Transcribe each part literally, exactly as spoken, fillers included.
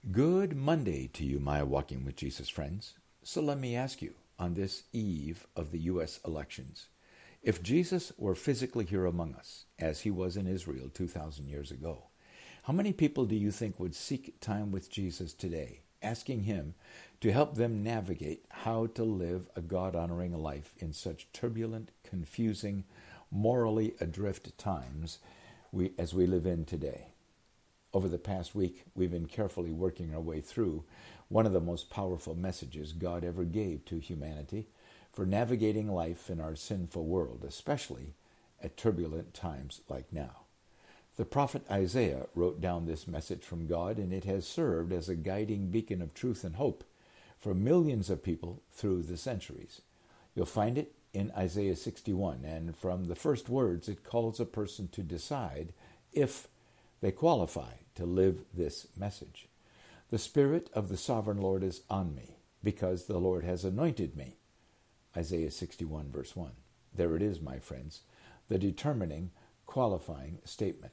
Good Monday to you, my Walking with Jesus friends. So let me ask you, on this eve of the U S elections, if Jesus were physically here among us, as he was in Israel two thousand years ago, how many people do you think would seek time with Jesus today, asking him to help them navigate how to live a God-honoring life in such turbulent, confusing, morally adrift times we, as we live in today? Over the past week, we've been carefully working our way through one of the most powerful messages God ever gave to humanity for navigating life in our sinful world, especially at turbulent times like now. The prophet Isaiah wrote down this message from God, and it has served as a guiding beacon of truth and hope for millions of people through the centuries. You'll find it in Isaiah sixty-one, and from the first words, it calls a person to decide if they qualify to live this message. The Spirit of the Sovereign Lord is on me, because the Lord has anointed me. Isaiah sixty-one, verse one. There it is, my friends, the determining, qualifying statement.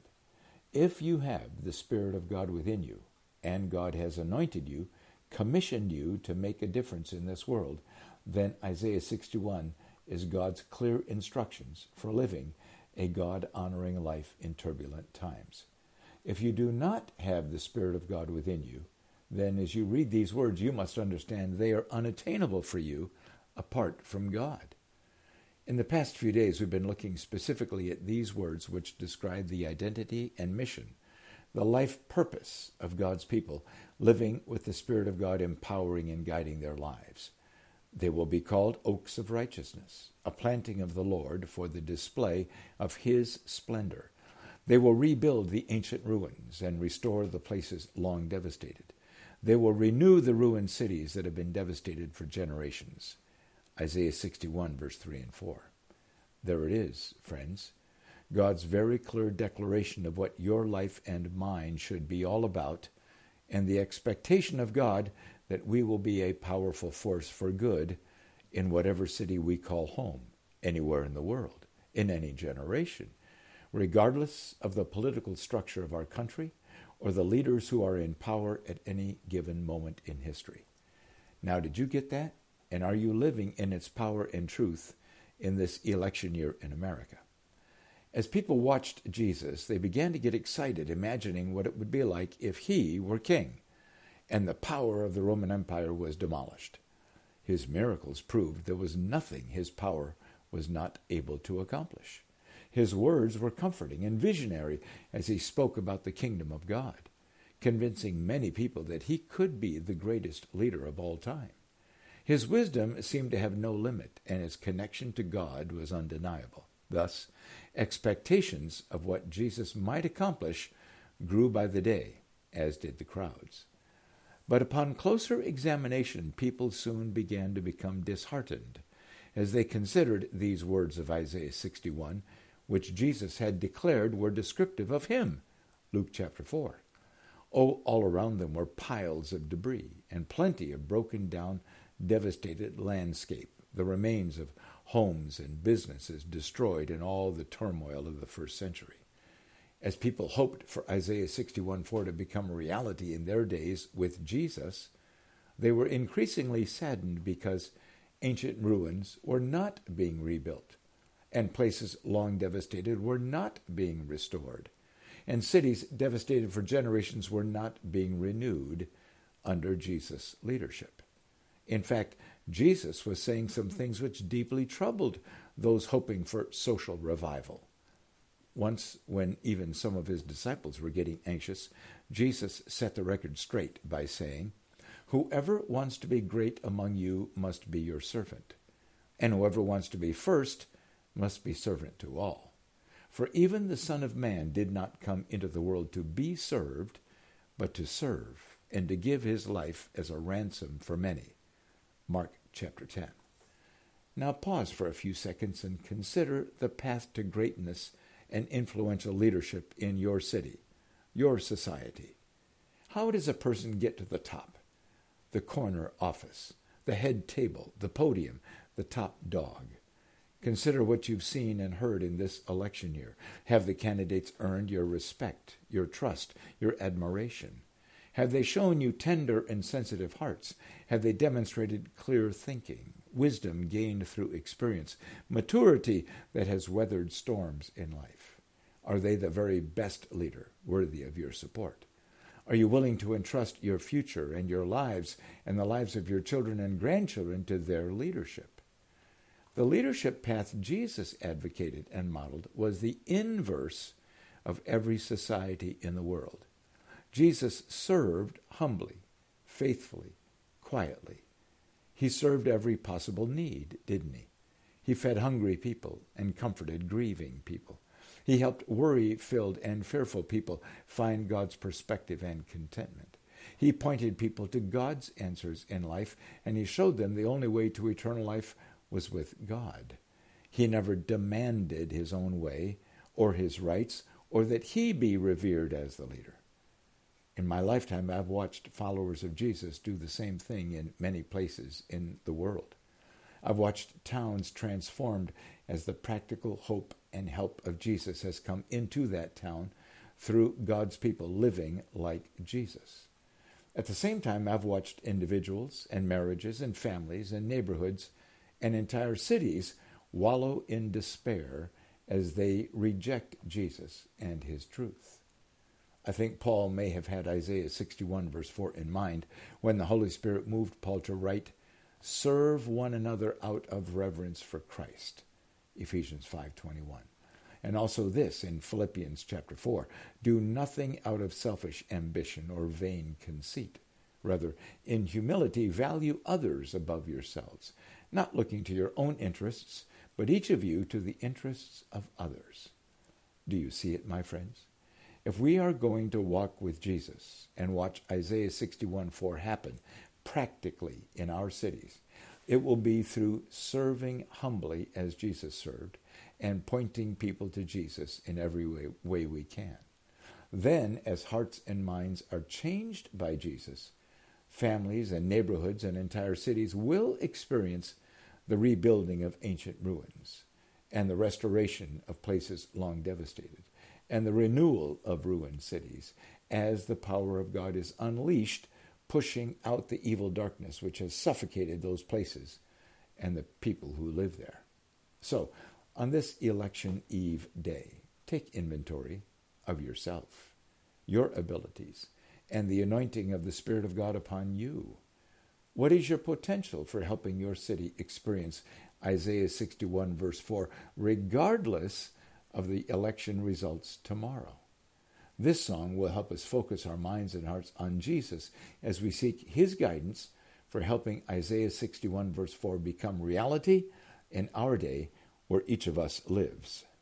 If you have the Spirit of God within you, and God has anointed you, commissioned you to make a difference in this world, then Isaiah sixty-one is God's clear instructions for living a God-honoring life in turbulent times. If you do not have the Spirit of God within you, then as you read these words, you must understand they are unattainable for you apart from God. In the past few days, we've been looking specifically at these words which describe the identity and mission, the life purpose of God's people, living with the Spirit of God empowering and guiding their lives. They will be called oaks of righteousness, a planting of the Lord for the display of his splendor. They will rebuild the ancient ruins and restore the places long devastated. They will renew the ruined cities that have been devastated for generations. Isaiah sixty-one, verse three and four. There it is, friends. God's very clear declaration of what your life and mine should be all about, and the expectation of God that we will be a powerful force for good in whatever city we call home, anywhere in the world, in any generation, regardless of the political structure of our country or the leaders who are in power at any given moment in history. Now, did you get that? And are you living in its power and truth in this election year in America? As people watched Jesus, they began to get excited, imagining what it would be like if he were king and the power of the Roman Empire was demolished. His miracles proved there was nothing his power was not able to accomplish. His words were comforting and visionary as he spoke about the kingdom of God, convincing many people that he could be the greatest leader of all time. His wisdom seemed to have no limit, and his connection to God was undeniable. Thus, expectations of what Jesus might accomplish grew by the day, as did the crowds. But upon closer examination, people soon began to become disheartened as they considered these words of Isaiah sixty-one, which Jesus had declared were descriptive of him, Luke chapter four. Oh, all around them were piles of debris and plenty of broken down, devastated landscape, the remains of homes and businesses destroyed in all the turmoil of the first century. As people hoped for Isaiah sixty-one four to become a reality in their days with Jesus, they were increasingly saddened because ancient ruins were not being rebuilt, and places long devastated were not being restored, and cities devastated for generations were not being renewed under Jesus' leadership. In fact, Jesus was saying some things which deeply troubled those hoping for social revival. Once, when even some of his disciples were getting anxious, Jesus set the record straight by saying, "Whoever wants to be great among you must be your servant, and whoever wants to be first must be servant to all. For even the Son of Man did not come into the world to be served, but to serve, and to give his life as a ransom for many." Mark chapter ten. Now pause for a few seconds and consider the path to greatness and influential leadership in your city, your society. How does a person get to the top? The corner office, the head table, the podium, the top dog. Consider what you've seen and heard in this election year. Have the candidates earned your respect, your trust, your admiration? Have they shown you tender and sensitive hearts? Have they demonstrated clear thinking, wisdom gained through experience, maturity that has weathered storms in life? Are they the very best leader, worthy of your support? Are you willing to entrust your future and your lives and the lives of your children and grandchildren to their leadership? The leadership path Jesus advocated and modeled was the inverse of every society in the world. Jesus served humbly, faithfully, quietly. He served every possible need, didn't he? He fed hungry people and comforted grieving people. He helped worry-filled and fearful people find God's perspective and contentment. He pointed people to God's answers in life, and he showed them the only way to eternal life was with God. He never demanded his own way or his rights or that he be revered as the leader. In my lifetime, I've watched followers of Jesus do the same thing in many places in the world. I've watched towns transformed as the practical hope and help of Jesus has come into that town through God's people living like Jesus. At the same time, I've watched individuals and marriages and families and neighborhoods and entire cities wallow in despair as they reject Jesus and his truth. I think Paul may have had Isaiah sixty-one verse four in mind when the Holy Spirit moved Paul to write, "Serve one another out of reverence for Christ," Ephesians five twenty-one. And also this in Philippians chapter four, "Do nothing out of selfish ambition or vain conceit. Rather, in humility, value others above yourselves, not looking to your own interests, but each of you to the interests of others." Do you see it, my friends? If we are going to walk with Jesus and watch Isaiah sixty-one four happen practically in our cities, it will be through serving humbly as Jesus served and pointing people to Jesus in every way, way we can. Then, as hearts and minds are changed by Jesus, families and neighborhoods and entire cities will experience the rebuilding of ancient ruins and the restoration of places long devastated, and the renewal of ruined cities as the power of God is unleashed, pushing out the evil darkness which has suffocated those places and the people who live there. So, on this election eve day, take inventory of yourself, your abilities, and the anointing of the Spirit of God upon you. What is your potential for helping your city experience Isaiah sixty-one verse four, regardless of the election results tomorrow? This song will help us focus our minds and hearts on Jesus as we seek his guidance for helping Isaiah sixty-one verse four become reality in our day where each of us lives.